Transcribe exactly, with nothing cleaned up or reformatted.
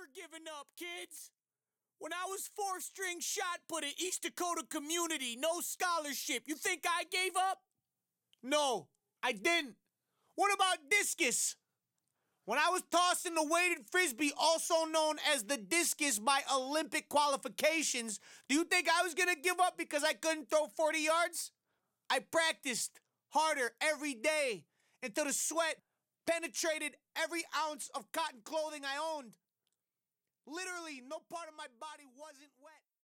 never given up, kids. When I was fourth string shot put at East Dakota Community, no scholarship, you think I gave up? No, I didn't. What about discus? When I was tossing the weighted frisbee, also known as the discus by Olympic qualifications, do you think I was going to give up because I couldn't throw forty yards? I practiced harder every day until the sweat penetrated every ounce of cotton clothing I owned. Literally, no part of my body wasn't